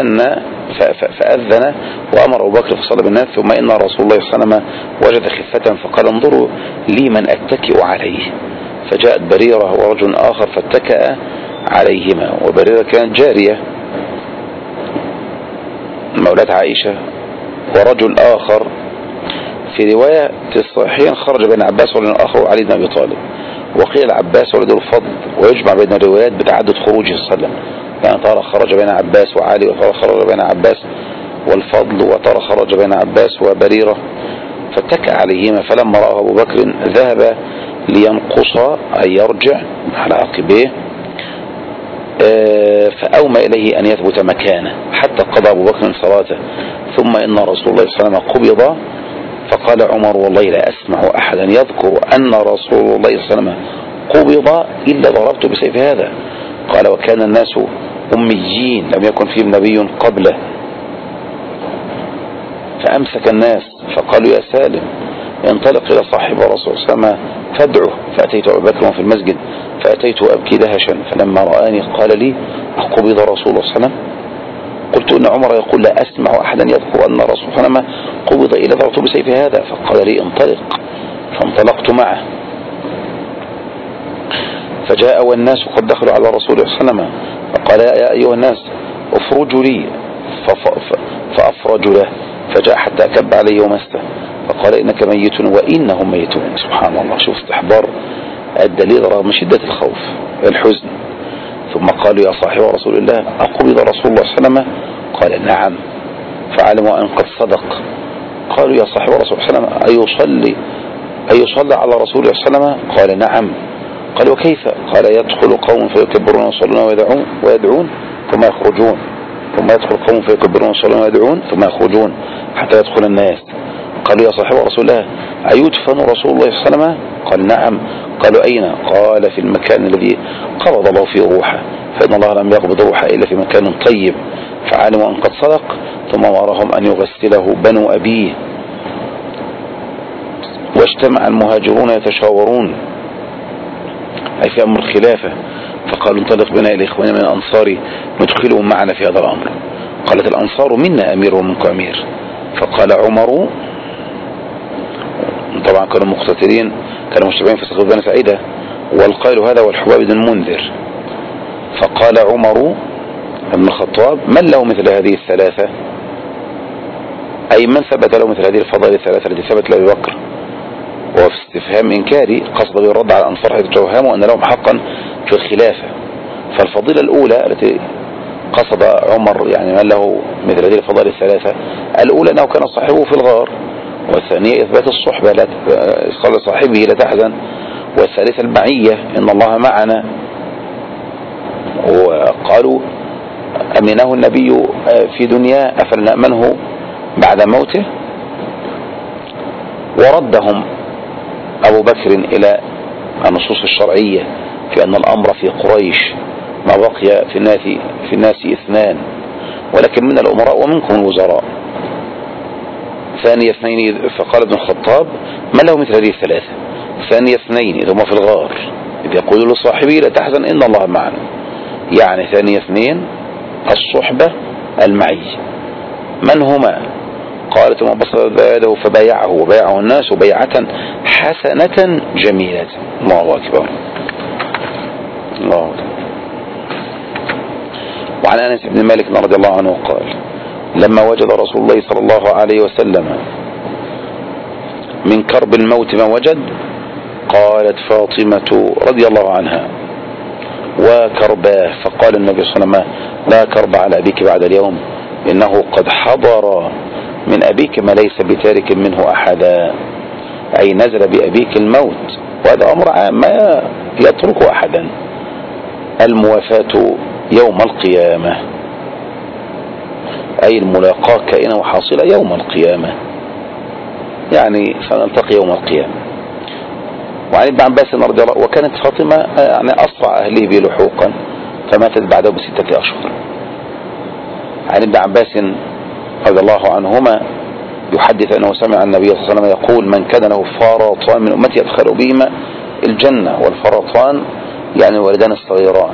فأذن وأمر أبو بكر فصلى بالناس، ثم إن رسول الله صلى الله عليه وسلم وجد خفة فقال انظروا لي من أتكئ عليه. فجاءت بريرة ورجل آخر فاتكأ عليهما، وبريرة كانت جارية مولاة عائشة. ورجل آخر في رواية الصحيحين خرج بين عباس ورجل آخر وعلي بن أبي طالب، وقيل العباس ولد الفضل، ويجمع بين الروايات بتعدد خروجه صلى الله عليه وسلم، يعني ترى خرج بين عباس وعلي، وترى خرج بين عباس والفضل، وترى خرج بين عباس وبريرة. فاتكأ عليهما، فلما رأى أبو بكر ذهب لينقص أي يرجع على عقبيه، فأومى إليه أن يثبت مكانه حتى قضى أبو بكر صلاته. ثم إن رسول الله صلى الله عليه وسلم قبض، فقال عمر والله لا أسمع أحدا يذكر أن رسول الله صلى الله عليه وسلم قبض إلا ضربت بسيف هذا. قال وكان الناس أميين لم يكن فيهم نبي قبله، فأمسك الناس فقالوا يا سالم انطلق إلى صاحب رسول الله صلى الله عليه وسلم فادعه. فأتيت أبو بكر في المسجد فأتيت أبكي دهشا، فلما رآني قال لي أقبض رسول الله صلى الله عليه وسلم؟ قلت إن عمر يقول لا أسمع أحدا يذكر أن رسول الله صلى الله عليه وسلم قبض إلا ضربت بسيف هذا. فقال لي انطلق، فانطلقت معه. فجاء والناس قد دخلوا على رسول الله صلى الله عليه وسلم، فقال يا أيها الناس افرجوا لي، فأفرج له، فجاء حتى أكب عليه ومسته، فقال إنك ميت وإنهم ميتون. سبحان الله، شوف استحضار الدليل رغم شدة الخوف الحزن. ثم قالوا يا صاحب رسول الله أقبض رسول الله صلى الله عليه وسلم؟ قال نعم. فعلموا أن قد صدق. قالوا يا صاحب رسول الله صلى الله عليه وسلم أيصلى على رسول الله صلى الله عليه وسلم؟ قال نعم. قال وكيف؟ قال يدخل قوم فيكبرون ويصلون ويدعون ثم يخرجون، ثم يدخل قوم فيكبرون ويصلون ويدعون ثم يخرجون حتى يدخل الناس. قالوا يا صاحب رسول الله أيدفن رسول الله صلى الله عليه وسلم؟ قال نعم. قالوا أين؟ قال في المكان الذي قبض الله فيه روحه، فإن الله لم يقبض روحه إلا في مكان طيب. فعلموا أن قد صدق، ثم أمرهم أن يغسله بنو أبيه. واجتمع المهاجرون يتشاورون أي في أمر الخلافة، فقالوا انطلق بنا إلى إخواننا من الأنصار ندخلهم معنا في هذا الأمر. قالت الأنصار منا أمير ومنكم أمير. فقال عمر، طبعا كانوا مقتتلين، كانوا مشتبهين في سقف بني سعيدة، والقائل هذا والحباب بن المنذر. فقال عمر بن الخطاب من له مثل هذه الثلاثة، أي من ثبت له مثل هذه الفضائل الثلاثة التي ثبت لأبي بكر، وفي استفهام إنكاري قصد بالرد على الأنصار حيث توهموا أن لهم حقا في الخلافة. فالفضيلة الأولى التي قصد عمر يعني من له مثل هذه الفضائل الثلاثة، الأولى أنه كان صاحبه في الغار، والثانية إثبات الصحبة قال صاحبه لا تحزن، والثالثة المعية إن الله معنا. وقالوا أمنه النبي في دنيا أفلنأمنه بعد موته. وردهم أبو بكر إلى النصوص الشرعية في أن الأمر في قريش ما بقي في الناس اثنان، ولكن من الأمراء ومنكم الوزراء. ثاني اثنين، فقال ابن الخطاب ما له مثل هذه الثلاثة. ثاني اثنين إذ هما في الغار إذ يقول لصاحبه لا تحزن إن الله معنا، يعني ثاني اثنين الصحبة المعي. من هما؟ قالت ما بسط يده فبايعه وبايعه الناس بيعة حسنة جميلة. الله أكبر. الله أكبر. وعن أنس بن مالك رضي الله عنه قال لما وجد رسول الله صلى الله عليه وسلم من كرب الموت ما وجد، قالت فاطمة رضي الله عنها وكرباه، فقال النبي صلى الله عليه وسلم لا كرب على أبيك بعد اليوم إنه قد حضر من أبيك ما ليس بتارك منه أحدا، أي نزل بأبيك الموت، وهذا أمر عام ما يترك أحدا. الموافاة يوم القيامة، أي الملاقاة كائنة وحاصلة يوم القيامة، يعني سنلتقي يوم القيامة. وعن ابن عباس رضي الله، وكانت فاطمة يعني أسرع أهله به لحوقا فماتت بعده ب6 أشهر. عن ابن عباس رضي الله عنهما يحدث أنه سمع النبي صلى الله عليه وسلم يقول من كان له فرطان من أمتي يدخل بهما الجنة. والفرطان يعني الولدان الصغيران،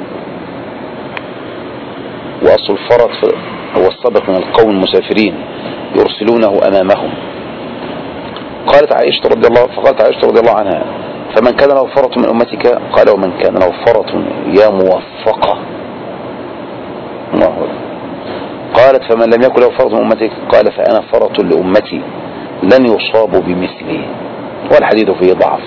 وأصل الفرط هو السبق من القوم المسافرين يرسلونه أمامهم. فقالت عائشة رضي الله عنها فمن كان له فرط من أمتك، قال ومن كان له فرط يا موفقة. الله. قالت فمن لم يكن له فرط من أمتك، قال فأنا فرط لأمتي لن يصابوا بمثلي، والحديث فيه ضعف.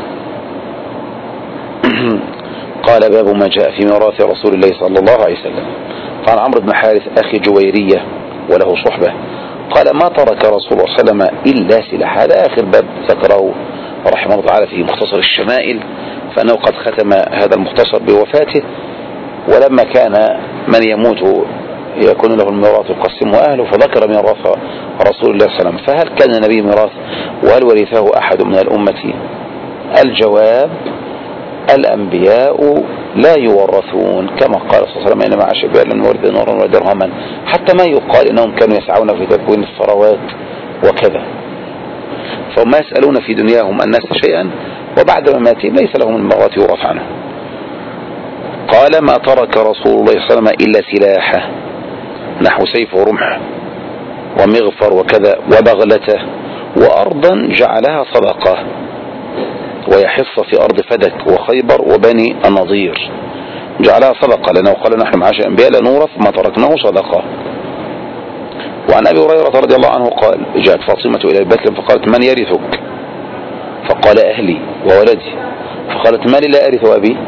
قال باب ما جاء في ميراث رسول الله صلى الله عليه وسلم. قال عمرو بن حارث أخي جويرية وله صحبة، قال ما ترك رسول الله صلى الله عليه وسلم إلا سلاح. هذا آخر باب ذكره رحمه الله تعالى في مختصر الشمائل، فأنه قد ختم هذا المختصر بوفاته، ولما كان من يموت يكون له الميراث يقسمه أهله، فذكر ميراث رسول الله صلى الله عليه وسلم. فهل كان النبي ميراث وهل ورثه أحد من الأمة؟ الجواب الأنبياء لا يورثون، كما قال صلى الله عليه وسلم إنما عاش بها لن يورث دينارا ولا درهما، حتى ما يقال إنهم كانوا يسعون في تكوين الثروات وكذا. فهم ما يسألون في دنياهم الناس شيئا، وبعد مماتهم ليس لهم الميراث يورث عنه. قال ما ترك رسول الله صلى الله عليه وسلم إلا سلاحه نحو سيف ورمح ومغفر وكذا وبغلته، وأرضا جعلها صدقة، ويحص في أرض فدك وخيبر وبني النضير جعلها صدقة، لأنه قال نحن معاشر الأنبياء لا نورث ما تركناه صدقة. وعن أبي هريرة رضي الله عنه قال جاءت فاطمة إلى بكر فقالت من يرثك؟ فقال أهلي وولدي. فقالت ما لي لا أرث أبي؟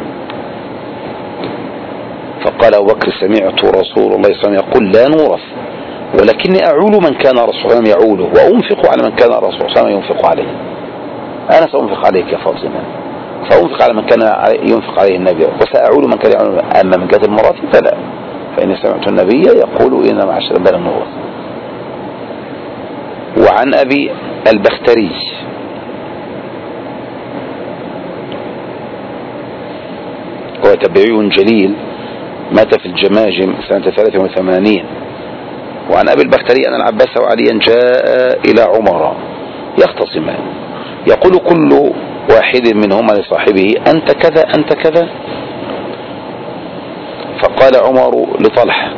فقال أبو بكر سمعت رسول الله صلى الله عليه وسلم يقول لا نورث، ولكني أعول من كان رسول الله صلى الله عليه وسلم يعوله، وأنفق على من كان رسول الله صلى الله عليه وسلم ينفق عليه. أنا سأنفق عليك يا فاطمة، سأنفق على من كان ينفق عليه النبي، وسأعول من كان يعول. أما من جهة الميراث فلا، فإني سمعت النبي يقول إن معاشر الأنبياء لا نورث. وعن أبي البختري هو تابعي جليل مات في الجماجم سنة 83. وعن أبي البختري أن العباس وعليا جاء إلى عمر يختصمان، يقول كل واحد منهما لصاحبه أنت كذا أنت كذا، فقال عمر لطلحة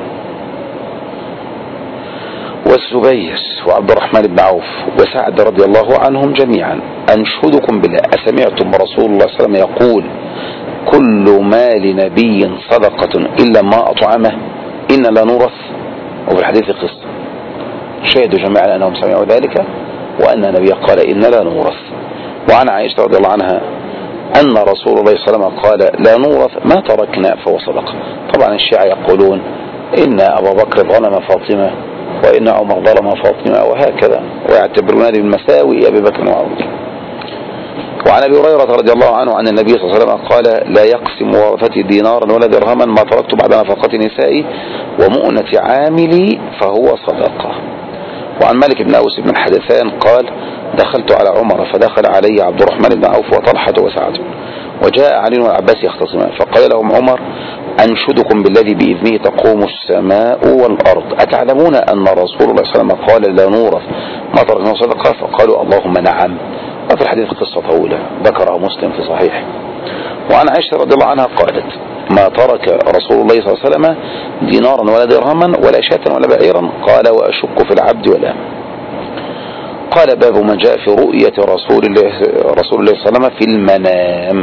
والزبير وعبد الرحمن بن عوف وسعد رضي الله عنهم جميعا: أنشدكم بالله أسمعتم رسول الله صلى الله عليه وسلم يقول كل مال نبي صدقة إلا ما أطعمه إن لا نورث؟ وفي الحديث قصة شهدوا جميعا أنهم سمعوا ذلك وأن النبي قال إن لا نورث. وعن عائشة رضي الله عنها أن رسول الله صلى الله عليه وسلم قال لا نورث ما تركنا فهو صدقة. طبعا الشيعة يقولون إن أبا بكر ظلم فاطمة وإن عمر ظلم فاطمة وهكذا، ويعتبرون هذه من مساوئ أبي بكر وعمر. وعن أبي هريرة رضي الله عنه عن النبي صلى الله عليه وسلم قال لا يقسم ورثتي دينارا ولا درهما ما تركت بعد نفقة نسائي ومؤنة عاملي فهو صدقة. وعن مالك بن أوس بن حدثان قال دخلت على عمر فدخل علي عبد الرحمن بن عوف وطلحة وسعد وجاء علي والعباس يختصمان فقال لهم عمر أنشدكم بالذي بإذنه تقوم السماء والأرض أتعلمون أن رسول الله صلى الله عليه وسلم قال لا نورث ما تركنا صدقة؟ فقالوا اللهم نعم. وفي الحديث قصة طويلة ذكرها مسلم في صحيح. وعن عائشة رضي الله عنها قالت ما ترك رسول الله صلى الله عليه وسلم دينارا ولا درهما ولا شاة ولا بعيرا قال وأشك في العبد والأم. قال باب ما جاء في رؤية رسول الله صلى الله عليه وسلم في المنام.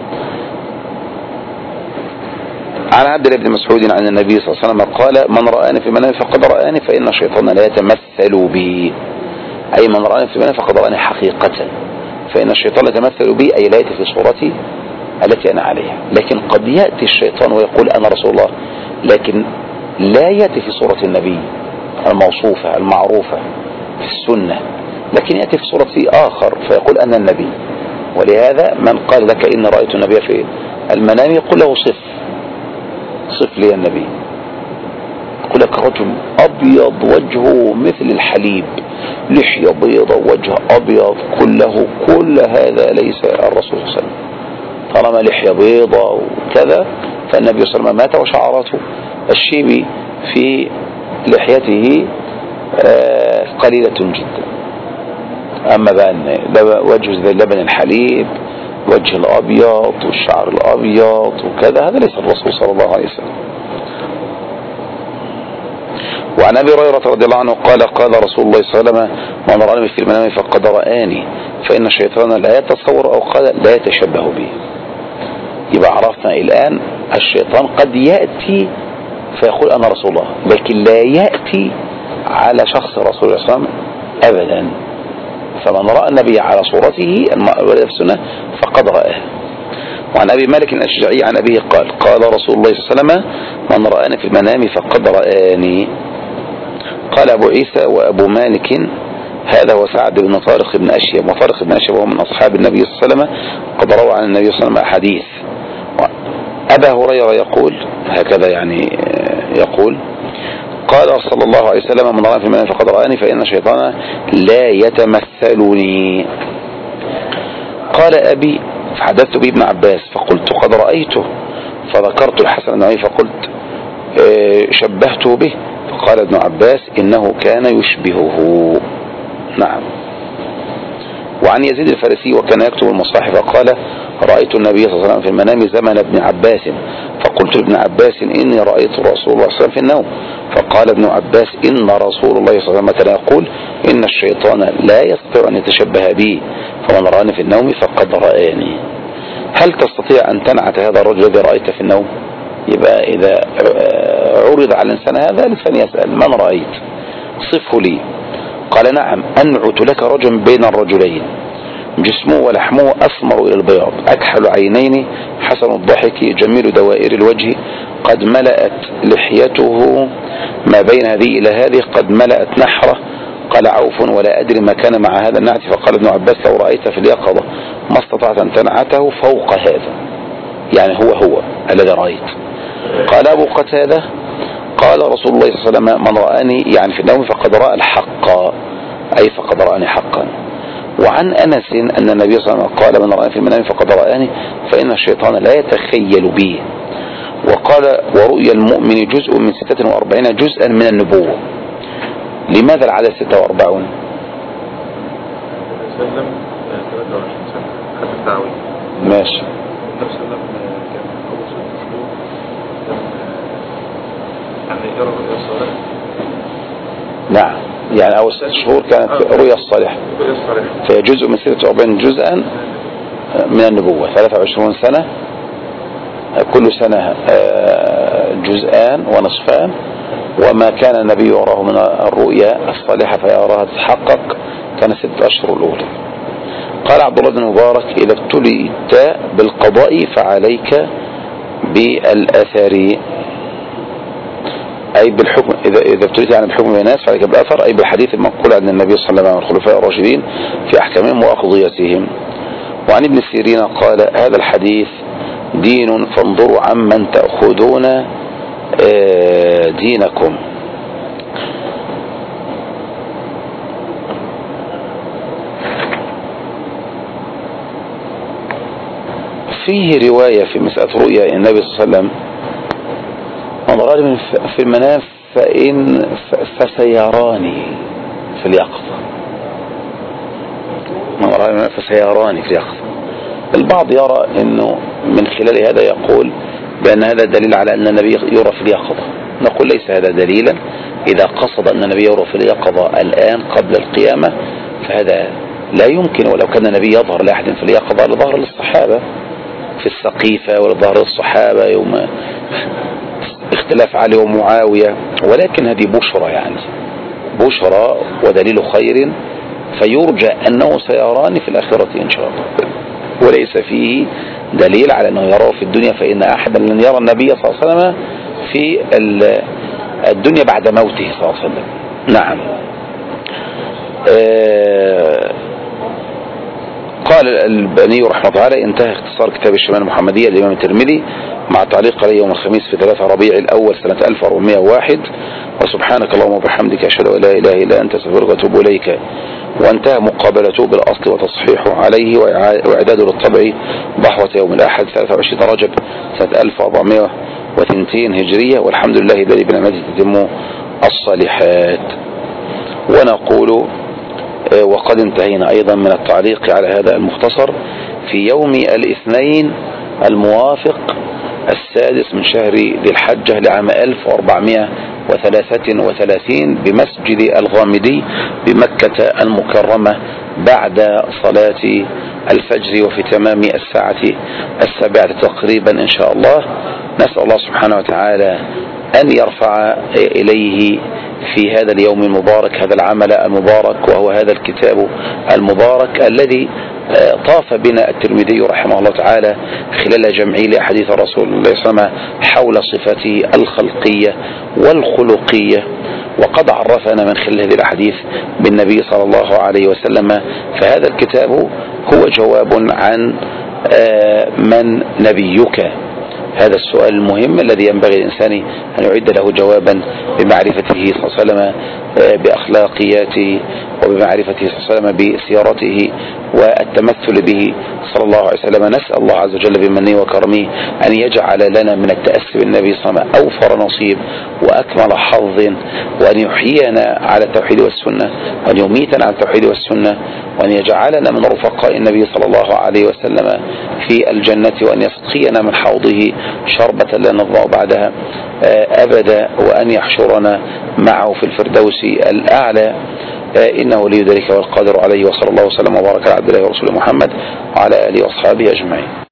عن عبد الله بن مسعود عن النبي صلى الله عليه وسلم قال من رآني في المنام فقد رآني فإن الشيطان لا يتمثل بي، أي من رآني في المنام فقد رآني حقيقة، فإن الشيطان لا يتمثل بي أي لا يأتي في صورتي التي أنا عليها. لكن قد يأتي الشيطان ويقول أنا رسول الله لكن لا يأتي في صورة النبي الموصوفة المعروفة في السنة، لكن يأتي في صورة آخر فيقول أنا النبي. ولهذا من قال لك إن رأيت النبي في المنام يقول له صف لي النبي. يقول لك رجل أبيض وجهه مثل الحليب لحية بيضة وجه أبيض كل هذا ليس الرسول صلى الله عليه وسلم. طالما لحية بيضة وكذا فالنبي صلى الله عليه وسلم مات وشعرته الشيب في لحيته قليلة جدا. أما بقى وجه ذي اللبن الحليب وجه الأبيض والشعر الأبيض وكذا هذا ليس الرسول صلى الله عليه وسلم. وعن أبي هريرة رضي الله عنه قال قال رسول الله صلى الله عليه وسلم من رآني في المنام فقد رآني فإن الشيطان لا يتصور أو قال لا يتشبه به. يبقى عرفنا الآن الشيطان قد يأتي فيقول أنا رسول الله لكن لا يأتي على شخص رسول الله صلى الله عليه وسلم أبدا. فمن رأى النبي على صورته الوارده في السنة فقد رآه. وعن أبي مالك الأشجعي عن أبيه قال قال رسول الله صلى الله عليه وسلم من رآني في المنام فقد رآني. قال أبو عيسى وأبو مالك هذا هو سعد بن طارق بن أشيب، وطارق بن أشيب هو من أصحاب النبي صلى الله عليه وسلم قد روى عن النبي صلى الله عليه وسلم أحاديث. أبا هريرة يقول هكذا يعني يقول قال صلى الله عليه وسلم من رآني في المنام فقد رآني فإن الشيطان لا يتمثلني. قال أبي فحدثت به ابن عباس فقلت قد رأيته فذكرت الحسن بن علي فقلت شبهته به فقال ابن عباس إنه كان يشبهه. نعم. وعن يزيد الفارسي وكان يكتب المصاحف قال رأيت النبي صلى الله عليه وسلم في المنام زمن ابن عباس فقلت لابن عباس إني رأيت رسول الله صلى الله عليه وسلم في النوم فقال ابن عباس إن رسول الله صلى الله عليه وسلم كان يقول إن الشيطان لا يستطيع أن يتشبه بي فمن رآني في النوم فقد رآني. هل تستطيع أن تنعت هذا الرجل الذي رأيت في النوم؟ يبقى إذا عرض على الإنسان هذا الإنسان يسأل من رأيت صفه لي. قال نعم أنعت لك رجل بين الرجلين جسمه ولحمه أثمر إلى البياض أكحل عينين حسن الضحك جميل دوائر الوجه قد ملأت لحيته ما بين هذه إلى هذه قد ملأت نحره. قال عوف ولا أدري ما كان مع هذا النعت فقال ابن عباس لو رأيت في اليقظة ما استطعت أن تنعته فوق هذا يعني هو الذي رأيت. قال أبو قتادة قال رسول الله صلى الله عليه وسلم من رآني يعني في النوم فقد رأى الحق أي فقد رآني حقا. وعن أنس أن النبي صلى الله عليه وسلم قال من رآني في المنام فقد رآني فإن الشيطان لا يتخيل بي. وقال ورؤيا المؤمن جزء من 46 جزءا من النبوة. لماذا العدد 46؟ ماشي. نعم، يعني أول 6 شهور كانت رؤيا الصالحة، فهي جزء من 46 جزءا من النبوة. 23 سنة، كل سنة جزءان ونصفان، وما كان النبي يراه من الرؤيا الصالحة فيراها تتحقق كان 6 أشهر الأولى. قال عبد الله بن مبارك: إذا ابتليت بالقضاء فعليك بالأثر، أي بالحكم. إذا ابتليت يعني بالحكم بين الناس فعليك بالأثر، أي بالحديث المنقول عن النبي صلى الله عليه وسلم والخلفاء الراشدين في أحكامهم وأقضيتهم. وعن ابن سيرين قال: هذا الحديث دين فانظروا عمن تأخذون دينكم. فيه رواية في مسألة رؤيا النبي صلى الله عليه وسلم: من رأى في المنام فسيراني في اليقظة. من رأى في المنام فسيراني في اليقظة. البعض يرى انه من خلال هذا يقول بأن هذا دليل على أن النبي يرى في اليقظة. نقول ليس هذا دليلا. إذا قصد أن النبي يرى في اليقظة الآن قبل القيامة فهذا لا يمكن، ولو كان النبي يظهر لأحد في اليقظة لظهر للصحابة في السقيفة، ولظهر للصحابة يوم اختلاف علي ومعاوية، ولكن هذه بشرى، يعني بشرى ودليل خير، فيرجى أنه سيراني في الآخرة إن شاء الله، وليس فيه دليل على أنه يراه في الدنيا، فإن أحدا لن يرى النبي صلى الله عليه وسلم في الدنيا بعد موته صلى الله عليه وسلم. نعم. قال الألباني رحمه الله تعالى: انتهى اختصار كتاب الشمال المحمدية للإمام الترمذي مع تعليق عليه يوم الخميس في 3 ربيع الأول سنة 1401. وسبحانك اللهم وبحمدك أشهد أن لا إله إلا أنت أستغفرك وأتوب إليك. وانتهى مقابلته بالأصل وتصحيحه عليه وإعداده للطبع ضحوة يوم الأحد 23 رجب سنة 1402 هجرية. والحمد لله الذي بنعمته تتم الصالحات. ونقول وقد انتهينا أيضا من التعليق على هذا المختصر في يوم الاثنين الموافق 6 من شهر ذي الحجة لعام 1433 بمسجد الغامدي بمكة المكرمة بعد صلاة الفجر وفي تمام الساعة 7 تقريبا إن شاء الله. نسأل الله سبحانه وتعالى أن يرفع إليه في هذا اليوم المبارك هذا العمل المبارك، وهو هذا الكتاب المبارك الذي طاف بنا الترمذي رحمه الله تعالى خلال جمعه لأحاديث رسول الله صلى الله عليه وسلم حول صفته الخلقية والخلقية، وقد عرفنا من خلال هذه الأحاديث بالنبي صلى الله عليه وسلم. فهذا الكتاب هو جواب عن من نبيك؟ هذا السؤال المهم الذي ينبغي الإنسان أن يعد له جوابا بمعرفته صلى الله عليه وسلم بأخلاقياته، وبمعرفته صلى الله عليه وسلم بسيرته والتمثل به صلى الله عليه وسلم. نسأل الله عز وجل بمنه وكرمه أن يجعل لنا من التأسي بالنبي صلى الله عليه وسلم أوفر نصيب وأكمل حظ، وأن يحيينا على التوحيد والسنة، وأن يميتنا على التوحيد والسنة، وأن يجعلنا من رفقاء النبي صلى الله عليه وسلم في الجنة، وأن يسقينا من حوضه شربة لا نضمع بعدها أبدا، وأن يحشرنا معه في الفردوس الأعلى، إنه ولي ذلك والقادر عليه. وصلى الله وسلم وبارك على عبد الله ورسوله محمد وعلى آله وأصحابه أجمعين.